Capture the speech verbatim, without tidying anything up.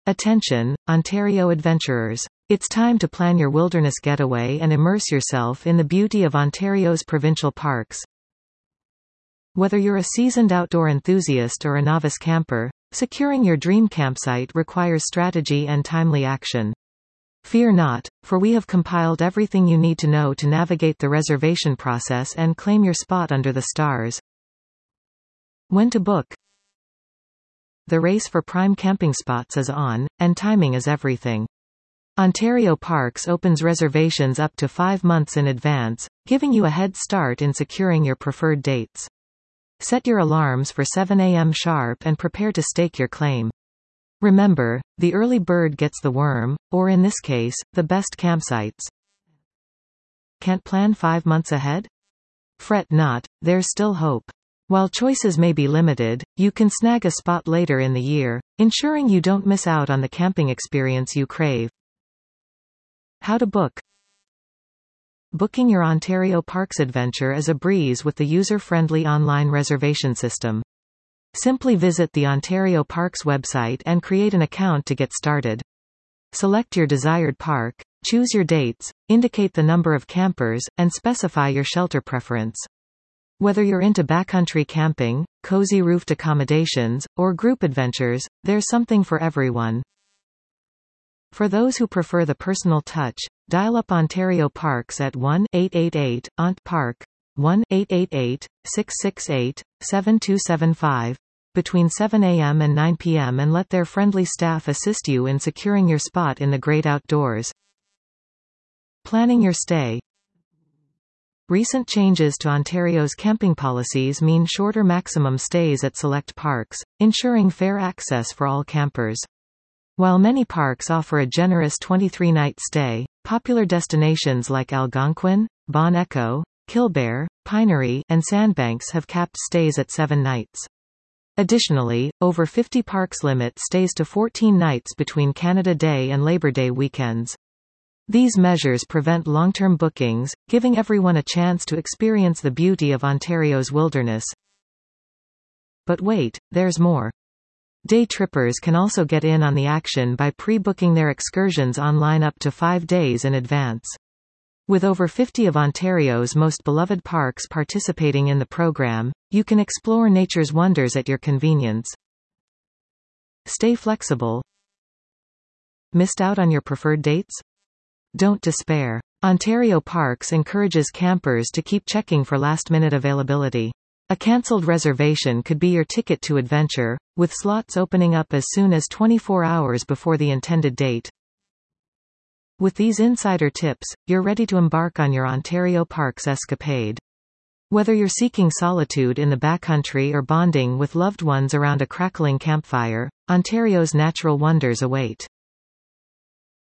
Attention, Ontario adventurers. It's time to plan your wilderness getaway and immerse yourself in the beauty of Ontario's provincial parks. Whether you're a seasoned outdoor enthusiast or a novice camper, securing your dream campsite requires strategy and timely action. Fear not, for we have compiled everything you need to know to navigate the reservation process and claim your spot under the stars. When to book? The race for prime camping spots is on, and timing is everything. Ontario Parks opens reservations up to five months in advance, giving you a head start in securing your preferred dates. Set your alarms for seven A M sharp and prepare to stake your claim. Remember, the early bird gets the worm, or in this case, the best campsites. Can't plan five months ahead? Fret not, there's still hope. While choices may be limited, you can snag a spot later in the year, ensuring you don't miss out on the camping experience you crave. How to book? Booking your Ontario Parks adventure is a breeze with the user-friendly online reservation system. Simply visit the Ontario Parks website and create an account to get started. Select your desired park, choose your dates, indicate the number of campers, and specify your shelter preference. Whether you're into backcountry camping, cozy roofed accommodations, or group adventures, there's something for everyone. For those who prefer the personal touch, dial up Ontario Parks at one eight eight eight O N T Park, one eight eight eight, six six eight, seven two seven five, between seven A M and nine P M and let their friendly staff assist you in securing your spot in the great outdoors. Planning your stay. Recent changes to Ontario's camping policies mean shorter maximum stays at select parks, ensuring fair access for all campers. While many parks offer a generous twenty-three night stay, popular destinations like Algonquin, Bon Echo, Killbear, Pinery, and Sandbanks have capped stays at seven nights. Additionally, over fifty parks limit stays to fourteen nights between Canada Day and Labor Day weekends. These measures prevent long-term bookings, giving everyone a chance to experience the beauty of Ontario's wilderness. But wait, there's more. Day trippers can also get in on the action by pre-booking their excursions online up to five days in advance. With over fifty of Ontario's most beloved parks participating in the program, you can explore nature's wonders at your convenience. Stay flexible. Missed out on your preferred dates? Don't despair. Ontario Parks encourages campers to keep checking for last-minute availability. A cancelled reservation could be your ticket to adventure, with slots opening up as soon as twenty-four hours before the intended date. With these insider tips, you're ready to embark on your Ontario Parks escapade. Whether you're seeking solitude in the backcountry or bonding with loved ones around a crackling campfire, Ontario's natural wonders await.